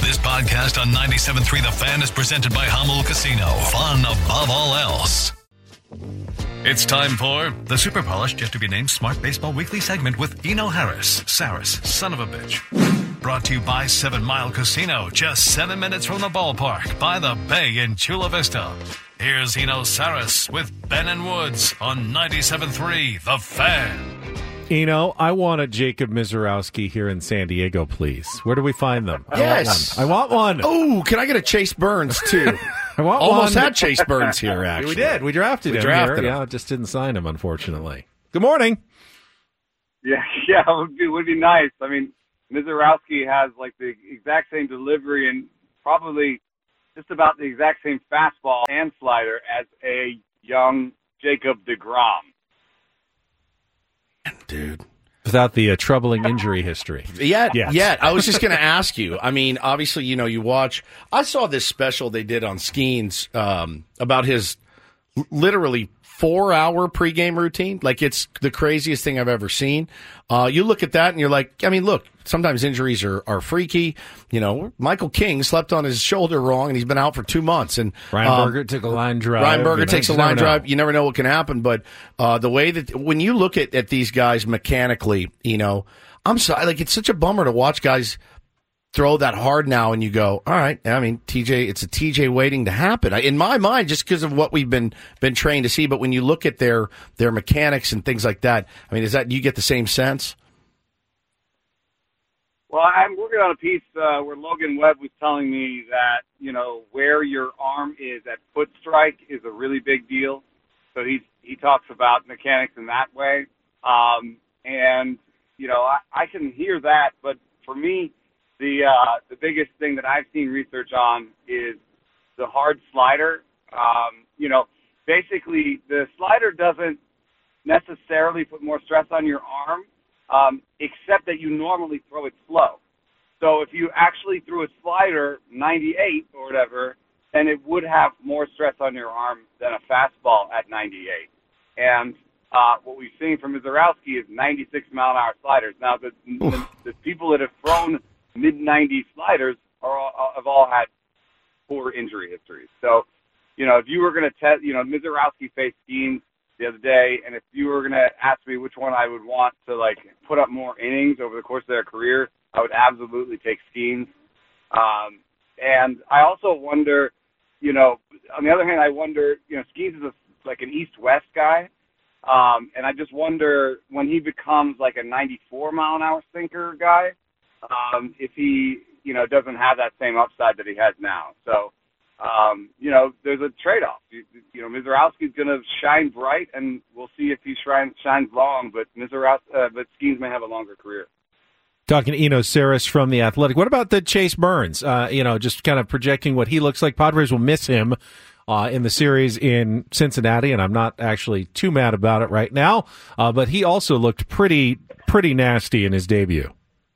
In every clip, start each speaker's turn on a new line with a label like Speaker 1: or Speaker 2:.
Speaker 1: This podcast on 97.3 The Fan is presented by Hamel Casino. Fun above all else. It's time for the super polished, yet to be named Smart Baseball Weekly segment with Eno Harris, Saris, son of a bitch. Brought to you by 7 Mile Casino, just 7 minutes from the ballpark by the bay in Chula Vista. Here's Eno Saris with Ben and Woods on 97.3 The Fan.
Speaker 2: Eno, I want a Jacob Mizorowski here in San Diego, please. Where do we find them?
Speaker 3: Yes.
Speaker 2: I want one.
Speaker 3: Oh, can I get a Chase Burns, too?
Speaker 2: I want
Speaker 3: Almost
Speaker 2: one.
Speaker 3: had Chase Burns here, actually.
Speaker 2: We did. We drafted him.
Speaker 3: Drafted
Speaker 2: here.
Speaker 3: him.
Speaker 2: Yeah, just didn't sign him, unfortunately. Good morning.
Speaker 4: Yeah, it would be nice. I mean, Mizorowski has like the exact same delivery and probably just about the exact same fastball and slider as a young Jacob deGrom.
Speaker 3: Dude.
Speaker 2: Without the troubling injury history.
Speaker 3: Yet. I was just going to ask you. I mean, obviously, you watch. I saw this special they did on Skeens about his literally 4-hour pregame routine. Like, it's the craziest thing I've ever seen. You look at that and you're like, I mean, look, sometimes injuries are freaky. Michael King slept on his shoulder wrong and he's been out for 2 months. And
Speaker 2: Ryan Berger took a line drive.
Speaker 3: Ryan Berger takes a line drive. You never know what can happen. But the way that when you look at these guys mechanically, I'm sorry, like, it's such a bummer to watch guys throw that hard now, and you go, all right. I mean, TJ, it's a TJ waiting to happen. In my mind, just because of what we've been trained to see. But when you look at their mechanics and things like that, I mean, you get the same sense?
Speaker 4: Well, I'm working on a piece where Logan Webb was telling me that, where your arm is at foot strike is a really big deal. So he talks about mechanics in that way. And, I can hear that. But for me, the biggest thing that I've seen research on is the hard slider. Basically the slider doesn't necessarily put more stress on your arm, except that you normally throw it slow. So if you actually threw a slider 98 or whatever, then it would have more stress on your arm than a fastball at 98. And what we've seen from Mizorowski is 96-mile-an-hour sliders. Now, the people that have thrown mid-90s sliders have all had poor injury histories. So, if you were going to test, Mizorowski faced Skeens the other day, and if you were going to ask me which one I would want to, put up more innings over the course of their career, I would absolutely take Skeens. And I also wonder, on the other hand, Skeens is an East-West guy, and I just wonder when he becomes like a 94-mile-an-hour sinker guy, if he, doesn't have that same upside that he has now. So, there's a trade-off. Mizorowski's going to shine bright, and we'll see if he shines long, but Skeens may have a longer career.
Speaker 2: Talking to Eno Saris from The Athletic. What about the Chase Burns? Just kind of projecting what he looks like. Padres will miss him in the series in Cincinnati, and I'm not actually too mad about it right now. But he also looked pretty nasty in his debut.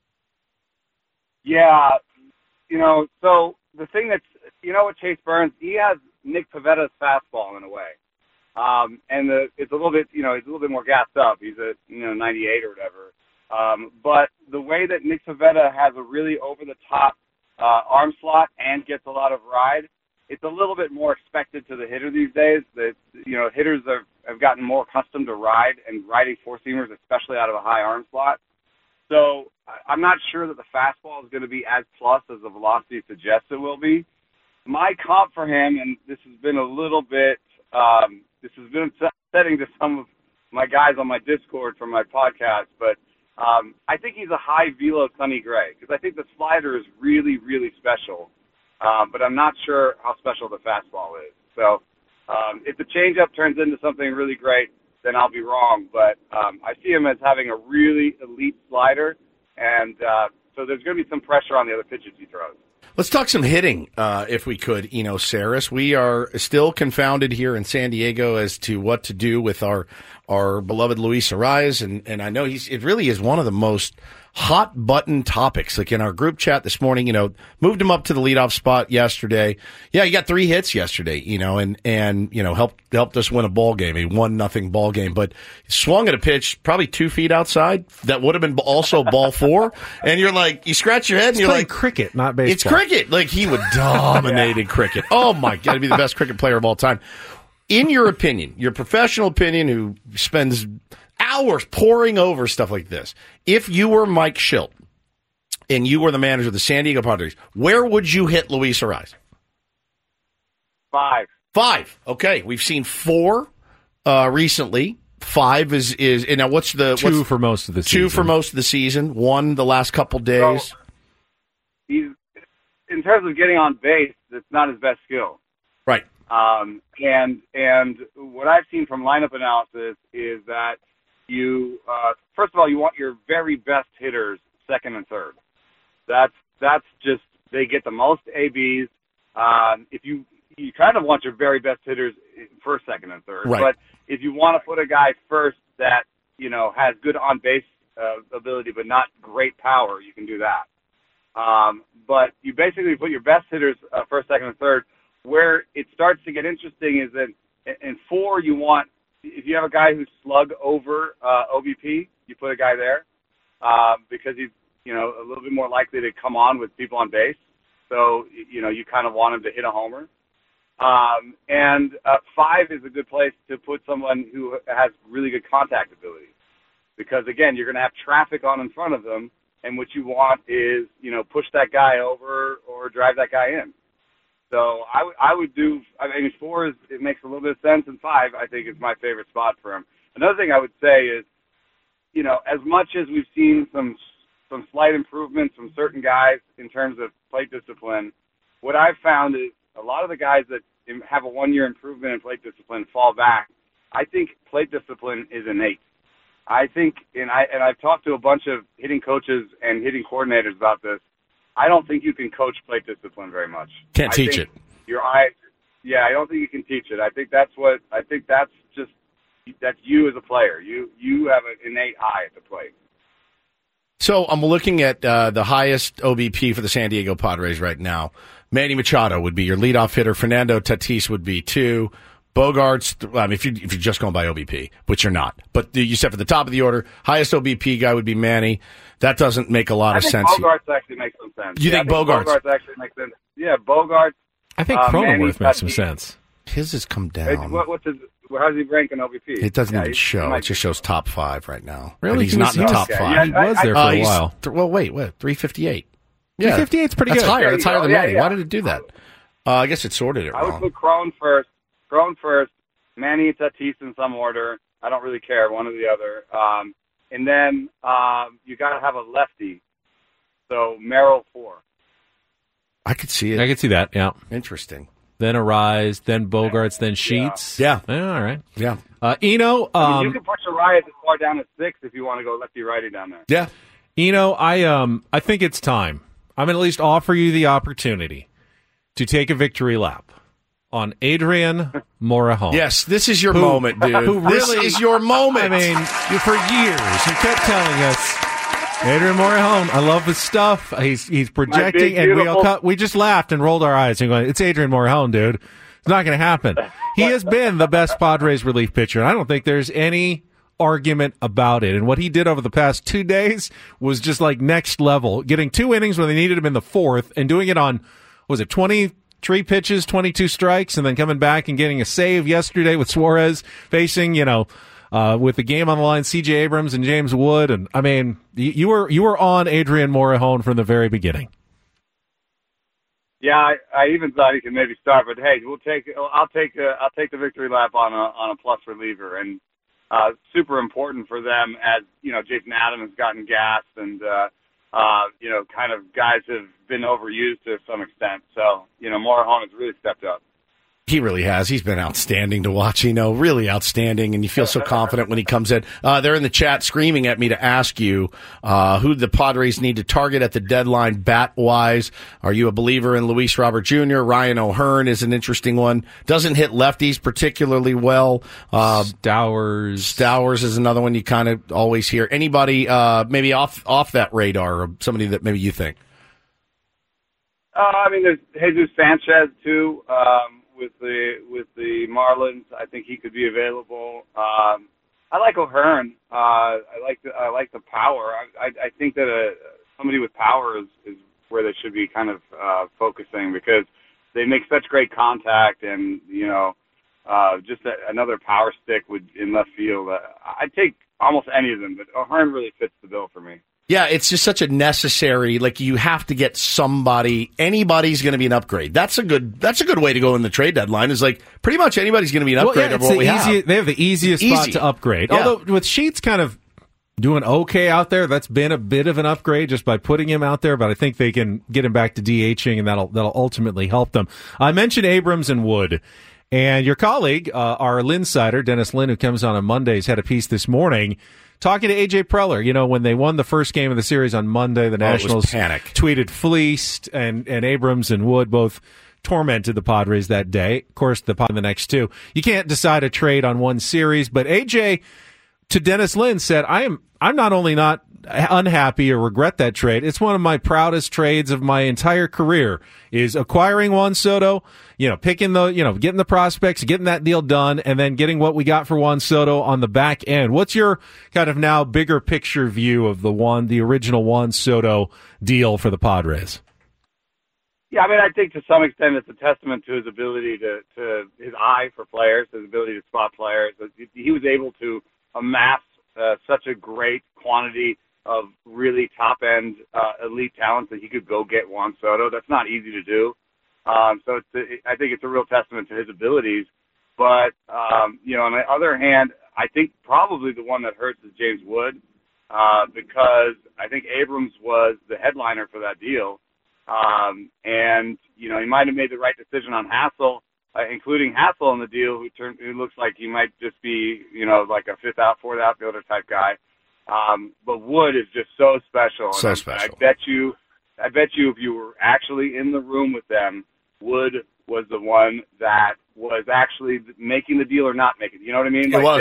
Speaker 4: Yeah, so the thing that's, with Chase Burns, he has Nick Pavetta's fastball in a way. And it's a little bit, he's a little bit more gassed up. He's at, 98 or whatever. But the way that Nick Pavetta has a really over-the-top arm slot and gets a lot of ride, it's a little bit more expected to the hitter these days. That, hitters have gotten more accustomed to ride and riding four-seamers, especially out of a high arm slot. So I'm not sure that the fastball is going to be as plus as the velocity suggests it will be. My comp for him, and this has been a little bit, this has been upsetting to some of my guys on my Discord from my podcast, but I think he's a high velo Sonny Gray because I think the slider is really, really special, but I'm not sure how special the fastball is. So if the changeup turns into something really great, then I'll be wrong. But I see him as having a really elite slider, and so there's going to be some pressure on the other pitches he throws.
Speaker 3: Let's talk some hitting, if we could, Saris. We are still confounded here in San Diego as to what to do with our beloved Luis Arraez, and I know it really is one of the most hot button topics. Like in our group chat this morning, moved him up to the leadoff spot yesterday. Yeah, he got 3 hits yesterday, and helped us win a ball game, a 1-0 ball game. But he swung at a pitch probably 2 feet outside that would have been also ball 4. And you're like, you scratch your head and you're like,
Speaker 2: cricket, not baseball.
Speaker 3: It's cricket. Like he would dominate in cricket. Oh my God, he'd be the best cricket player of all time. In your opinion, your professional opinion, who spends hours poring over stuff like this, if you were Mike Shildt and you were the manager of the San Diego Padres, where would you hit Luis Arraez?
Speaker 4: 5.
Speaker 3: 5. Okay, we've seen 4 recently. 5 is and now what's
Speaker 2: 2 for most of the season?
Speaker 3: 2 for most of the season. 1 the last couple days.
Speaker 4: So, he's, in terms of getting on base, it's not his best skill.
Speaker 3: Right.
Speaker 4: And what I've seen from lineup analysis is that you first of all, you want your very best hitters second and third. That's just, they get the most ABs. If you kind of want your very best hitters first, second, and third.
Speaker 3: Right.
Speaker 4: But if you want to put a guy first that has good on base ability but not great power, you can do that. But you basically put your best hitters first, second, and third. Where it starts to get interesting is that in 4, you want, if you have a guy who's slug over OBP, you put a guy there because he's a little bit more likely to come on with people on base. So you kind of want him to hit a homer. And 5 is a good place to put someone who has really good contact ability, because again, you're going to have traffic on in front of them, and what you want is push that guy over or drive that guy in. So I would do, 4 it makes a little bit of sense, and 5 I think is my favorite spot for him. Another thing I would say is, as much as we've seen some slight improvements from certain guys in terms of plate discipline, what I've found is a lot of the guys that have a 1-year improvement in plate discipline fall back. I think plate discipline is innate. I think, and I've talked to a bunch of hitting coaches and hitting coordinators about this. I don't think you can coach plate discipline very much.
Speaker 3: Can't teach it.
Speaker 4: Your eye, yeah, I don't think you can teach it. I think that's you as a player. You have an innate eye at the plate.
Speaker 3: So I'm looking at the highest OBP for the San Diego Padres right now. Manny Machado would be your leadoff hitter. Fernando Tatis would be 2. Bogarts, if you're just going by OBP, which you're not. But you said for the top of the order, highest OBP guy would be Manny. That doesn't make a lot of sense.
Speaker 4: Bogarts actually makes some sense.
Speaker 3: You think Bogarts?
Speaker 4: Bogarts actually makes sense. Yeah, Bogarts.
Speaker 2: I think Cronenworth makes some sense.
Speaker 3: His has come down.
Speaker 4: How's he rank in OBP?
Speaker 3: It doesn't even show. It just shows top 5 right now.
Speaker 2: Really?
Speaker 3: And he's not in the top 5.
Speaker 2: Yeah, he was there for a while.
Speaker 3: Wait, 358.
Speaker 2: Yeah, 358's pretty good.
Speaker 3: That's higher. That's higher than Manny.
Speaker 4: Yeah.
Speaker 3: Why did it do that? I guess it sorted it wrong.
Speaker 4: I would put Cron first, Manny, Tatis in some order. I don't really care, one or the other. And then you got to have a lefty. So Merrill 4.
Speaker 3: I could see it.
Speaker 2: I could see that, yeah.
Speaker 3: Interesting.
Speaker 2: Then Arraez, then Bogarts, then Sheets.
Speaker 3: Yeah.
Speaker 2: All right.
Speaker 3: Yeah.
Speaker 2: Eno.
Speaker 4: You can push Arraez as far down as 6 if you want to go lefty-righty down there.
Speaker 3: Yeah.
Speaker 2: Eno, I think it's time. I'm going to at least offer you the opportunity to take a victory lap on Adrian Morejon.
Speaker 3: Yes, this is your moment, dude. This is your moment.
Speaker 2: I mean, for years, you kept telling us, Adrian Morejon, I love his stuff. He's projecting, and we just laughed and rolled our eyes and going, it's Adrian Morejon, dude. It's not going to happen. He has been the best Padres relief pitcher, and I don't think there's any argument about it. And what he did over the past 2 days was just like next level, getting 2 innings when they needed him in the 4th and doing it on, was it 23 pitches, 22 strikes, and then coming back and getting a save yesterday with Suarez facing, with the game on the line, C.J. Abrams and James Wood. And I mean, you were on Adrian Morejon from the very beginning.
Speaker 4: Yeah, I even thought he could maybe start, but hey, I'll take the victory lap on a plus reliever, and super important for them as Jason Adams has gotten gassed, and kind of guys have been overused to some extent. So Morejon has really stepped up.
Speaker 3: He really has. He's been outstanding to watch, really outstanding, and you feel so confident when he comes in. They're in the chat screaming at me to ask you who the Padres need to target at the deadline bat-wise. Are you a believer in Luis Robert Jr.? Ryan O'Hearn is an interesting one. Doesn't hit lefties particularly well. Stowers is another one you kind of always hear. Anybody maybe off that radar, or somebody that maybe you think?
Speaker 4: There's Jesus Sanchez, too. With the Marlins, I think he could be available. I like O'Hearn. I like the power. I think that somebody with power is where they should be kind of focusing, because they make such great contact, and just another power stick in left field. I'd take almost any of them, but O'Hearn really fits the bill for me.
Speaker 3: Yeah, it's just such a necessary, you have to get somebody, anybody's going to be an upgrade. That's a good way to go in the trade deadline, is pretty much anybody's going to be an upgrade over what we have.
Speaker 2: They have the easiest spot to upgrade.
Speaker 3: Yeah.
Speaker 2: Although with Sheets kind of doing okay out there, that's been a bit of an upgrade just by putting him out there, but I think they can get him back to DHing, and that'll ultimately help them. I mentioned Abrams and Wood. And your colleague, our Linsider, Dennis Lin, who comes on Mondays, had a piece this morning talking to A.J. Preller. When they won the first game of the series on Monday, the Nationals tweeted fleeced, and Abrams and Wood both tormented the Padres that day. Of course, the next two. You can't decide a trade on one series, but A.J. to Dennis Lin said, I'm not only not unhappy or regret that trade, it's one of my proudest trades of my entire career, is acquiring Juan Soto, getting the prospects, getting that deal done, and then getting what we got for Juan Soto on the back end. What's your kind of now bigger picture view of the original Juan Soto deal for the Padres?
Speaker 4: Yeah, I think to some extent it's a testament to his ability to his eye for players, his ability to spot players. He was able to amass such a great quantity of really top-end elite talent that he could go get Juan Soto. That's not easy to do. I think it's a real testament to his abilities. But, on the other hand, I think probably the one that hurts is James Wood, because I think Abrams was the headliner for that deal. He might have made the right decision on Hassel, including Hassel in the deal, who looks like he might just be, like a fourth outfielder type guy. But Wood is just so special.
Speaker 3: So special.
Speaker 4: I bet you if you were actually in the room with them, Wood was the one that was actually making the deal or not making it. You know what I mean?
Speaker 3: It was.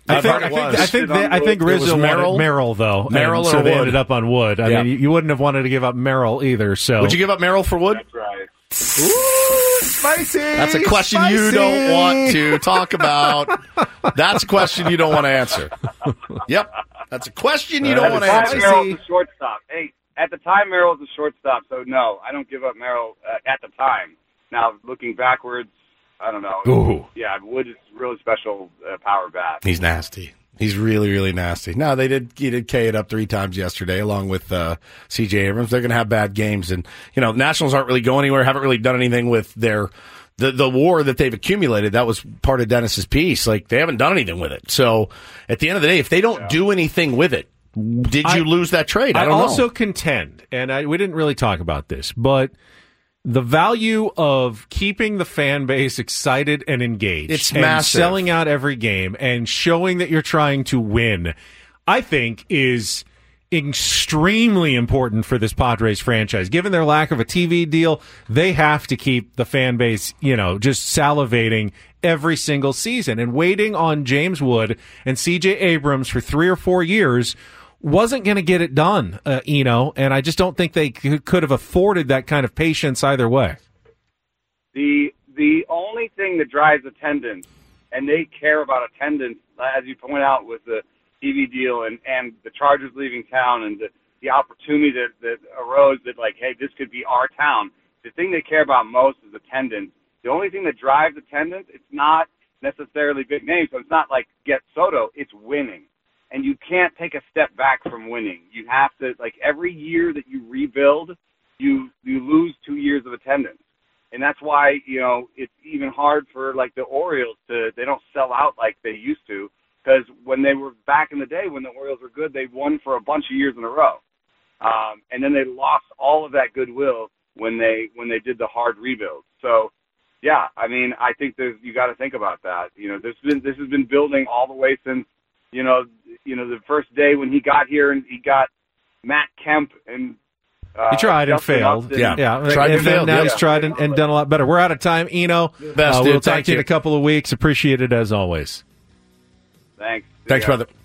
Speaker 2: I think Rizzo wanted Merrill, though. So they ended up on Wood. I mean, you wouldn't have wanted to give up Merrill either. So
Speaker 3: would you give up Merrill for Wood?
Speaker 4: That's right.
Speaker 2: Ooh, spicy.
Speaker 3: That's a question you don't want to talk about. That's a question you don't want to answer. Yep. That's a question you don't want to answer.
Speaker 4: Merrill's a shortstop. Hey, at the time, Merrill was a shortstop, so no, I don't give up Merrill at the time. Now, looking backwards, I don't know.
Speaker 3: Ooh.
Speaker 4: Yeah, Wood is really special power bat.
Speaker 3: He's nasty. He's really, really nasty. No, he did K it up 3 times yesterday, along with C.J. Abrams. They're going to have bad games, and Nationals aren't really going anywhere. Haven't really done anything with their the war that they've accumulated. That was part of Dennis's piece. They haven't done anything with it. So at the end of the day, if they don't do anything with it, did you lose that trade? I don't know.
Speaker 2: I also contend, and we didn't really talk about this, but the value of keeping the fan base excited and engaged,
Speaker 3: it's
Speaker 2: and
Speaker 3: massive.
Speaker 2: Selling out every game and showing that you're trying to win, I think is extremely important for this Padres franchise. Given their lack of a TV deal, they have to keep the fan base, just salivating every single season. And waiting on James Wood and C.J. Abrams for 3 or 4 years wasn't going to get it done, and I just don't think they could have afforded that kind of patience either way.
Speaker 4: The only thing that drives attendance, and they care about attendance, as you point out with the TV deal and the Chargers leaving town and the opportunity that arose that, hey, this could be our town. The thing they care about most is attendance. The only thing that drives attendance, it's not necessarily big names, so it's not like get Soto, it's winning. And you can't take a step back from winning. You have to, every year that you rebuild, you lose 2 years of attendance. And that's why, it's even hard for, the Orioles they don't sell out like they used to. Because when they were back in the day, when the Orioles were good, they won for a bunch of years in a row. And then they lost all of that goodwill when they did the hard rebuild. So yeah, I mean, I think you got to think about that. You know, this has been building all the way since the first day when he got here, and he got Matt Kemp and
Speaker 2: he tried and failed.
Speaker 4: Upton.
Speaker 2: Yeah.
Speaker 3: Tried and failed.
Speaker 2: Now
Speaker 3: Yeah.
Speaker 2: he's tried and done a lot better. We're out of time, Eno.
Speaker 3: Best, dude.
Speaker 2: We'll talk
Speaker 3: Thank
Speaker 2: to you in
Speaker 3: you.
Speaker 2: a couple of weeks. Appreciate it as always.
Speaker 4: Thanks.
Speaker 3: Thanks,
Speaker 4: Yeah.
Speaker 3: brother.